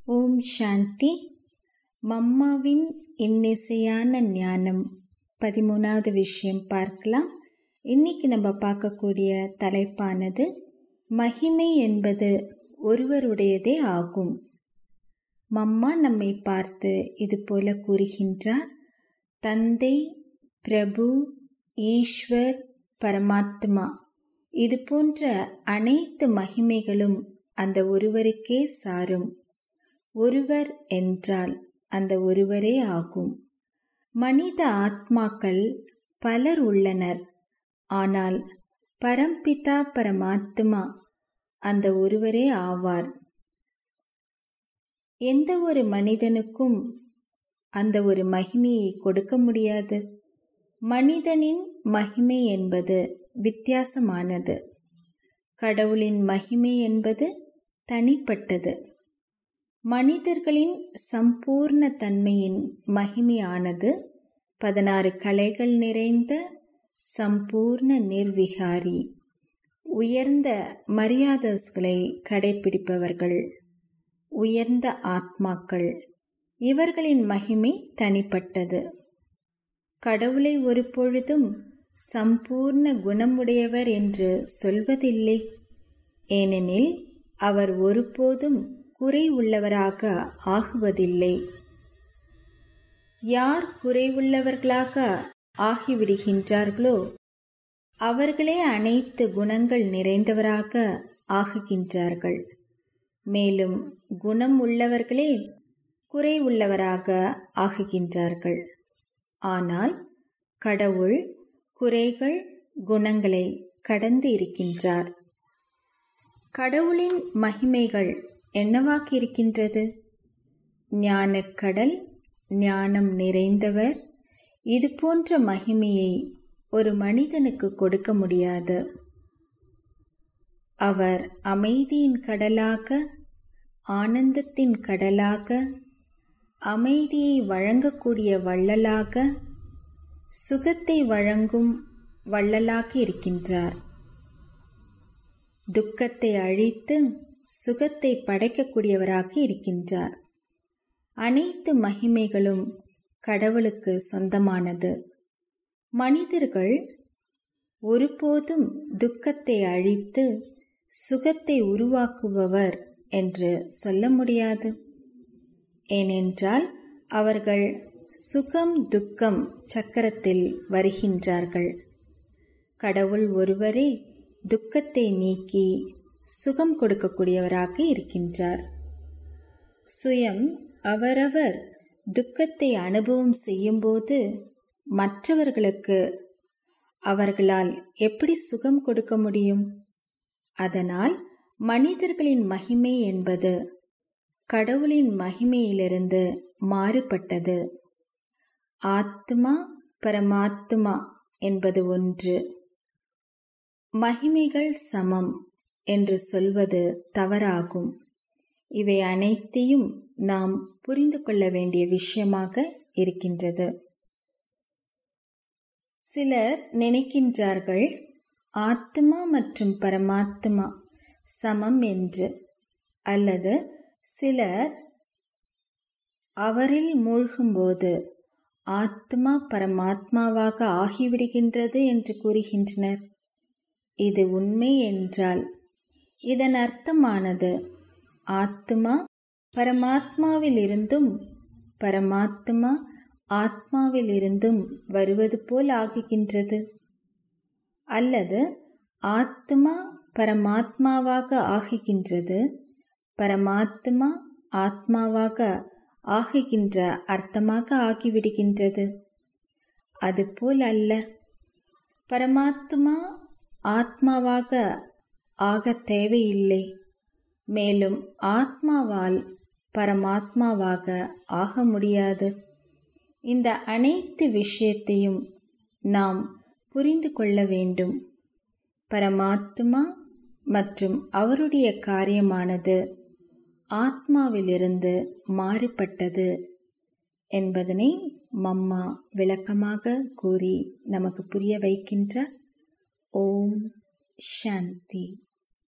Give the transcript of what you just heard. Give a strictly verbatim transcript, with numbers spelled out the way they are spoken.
ஓம் சாந்தி. மம்மாவின் இன்னிசையான ஞானம் பதிமூணாவது விஷயம் பார்க்கலாம். இன்னைக்கு நம்ம பார்க்கக்கூடிய தலைப்பானது மகிமை என்பது ஒருவருடையதே ஆகும். மம்மா நம்மை பார்த்து இது போல கூறுகின்றார்: தந்தை, பிரபு, ஈஸ்வர், பரமாத்மா இது போன்ற அனைத்து மகிமைகளும் அந்த ஒருவருக்கே சாரும். ஒருவர் என்றால் அந்த ஒருவரே ஆகும். மனித ஆத்மாக்கள் பலர் உள்ளனர், ஆனால் பரம்பிதா பரமாத்மா அந்த ஒருவரே ஆவார். எந்த ஒரு மனிதனுக்கும் அந்த ஒரு மகிமையை கொடுக்க முடியாது. மனிதனின் மகிமை என்பது வித்தியாசமானது. கடவுளின் மகிமை என்பது தனிப்பட்டது. மனிதர்களின் சம்பூர்ண தன்மையின் மகிமையானது பதினாறு கலைகள் நிறைந்த சம்பூர்ண நிர்விகாரி, உயர்ந்த மரியாதைகளை கடைபிடிப்பவர்கள், உயர்ந்த ஆத்மாக்கள். இவர்களின் மகிமை தனிப்பட்டது. கடவுளை ஒரு பொழுதும் சம்பூர்ண குணமுடையவர் என்று சொல்வதில்லை. ஏனெனில் அவர் ஒருபோதும் குறை உள்ளவராக ஆகுவதில்லை. யார் குறைவுள்ளவர்களாக ஆகிவிடுகின்றார்களோ அவர்களே அனைத்து குணங்கள் நிறைந்தவராக ஆகுகின்றார்கள். மேலும் குணம் உள்ளவர்களே குறை உள்ளவராக ஆகுகின்றார்கள். ஆனால் கடவுள் குறைகள் குணங்களை கடந்து இருக்கின்றார். கடவுளின் மகிமைகள் என்னவாக இருக்கின்றது? ஞானக்கடல், ஞானம் நிறைந்தவர். இது போன்ற மகிமையை ஒரு மனிதனுக்கு கொடுக்க முடியாது. அவர் அமைதியின் கடலாக, ஆனந்தத்தின் கடலாக, அமைதியை வழங்கக்கூடிய வள்ளலாக, சுகத்தை வழங்கும் வள்ளலாக இருக்கின்றார். துக்கத்தை அழித்து சுகத்தை படைக்கக்கூடியவராக இருக்கின்றார். அனைத்து மகிமைகளும் கடவுளுக்கு சொந்தமானது. மனிதர்கள் ஒருபோதும் துக்கத்தை அழித்து சுகத்தை உருவாக்குபவர் என்று சொல்ல முடியாது. ஏனென்றால் அவர்கள் சுகம் துக்கம் சக்கரத்தில் வருகின்றார்கள். கடவுள் ஒருவரே துக்கத்தை நீக்கி சுகம் கொடுக்கக்கூடியவராக இருக்கின்றார். சுயம் அவரவர் துக்கத்தை அனுபவம் செய்யும்போது மற்றவர்களுக்கு அவர்களால் எப்படி சுகம் கொடுக்க முடியும்? அதனால் மனிதர்களின் மகிமை என்பது கடவுளின் மகிமையிலிருந்து மாறுபட்டது. ஆத்மா பரமாத்மா என்பது ஒன்று. மகிமைகள் சமம் என்று சொல்வது தவறாகும். இவை அனைத்தையும் நாம் புரிந்து கொள்ள வேண்டிய விஷயமாக இருக்கின்றது. சிலர் நினைக்கின்றார்கள் ஆத்மா மற்றும் பரமாத்மா சமம் என்று, அல்லது சிலர் அவரில் மூழ்கும்போது ஆத்மா பரமாத்மாவாக ஆகிவிடுகின்றது என்று கூறுகின்றனர். இது உண்மை என்றால் இதன் அர்த்தமானது ஆத்மா பரமாத்மாவில் இருந்தும் பரமாத்மா ஆத்மாவில் இருந்தும் வருவது போல் ஆகுகின்றது. அல்லது ஆத்மா பரமாத்மாவாக ஆகுகின்றது, பரமாத்மா ஆத்மாவாக ஆகுகின்ற அர்த்தமாக ஆகிவிடுகின்றது. அதுபோல் அல்ல. பரமாத்மா ஆத்மாவாக ஆக தேவையில்லை. மேலும் ஆத்மாவால் பரமாத்மாவாக ஆக முடியாது. இந்த அனைத்து விஷயத்தையும் நாம் புரிந்து கொள்ள வேண்டும். பரமாத்மா மற்றும் அவருடைய காரியமானது ஆத்மாவிலிருந்து மாறுபட்டது என்பதனை மம்மா விளக்கமாக கூறி நமக்கு புரிய வைக்கின்றார். ஓம் சாந்தி.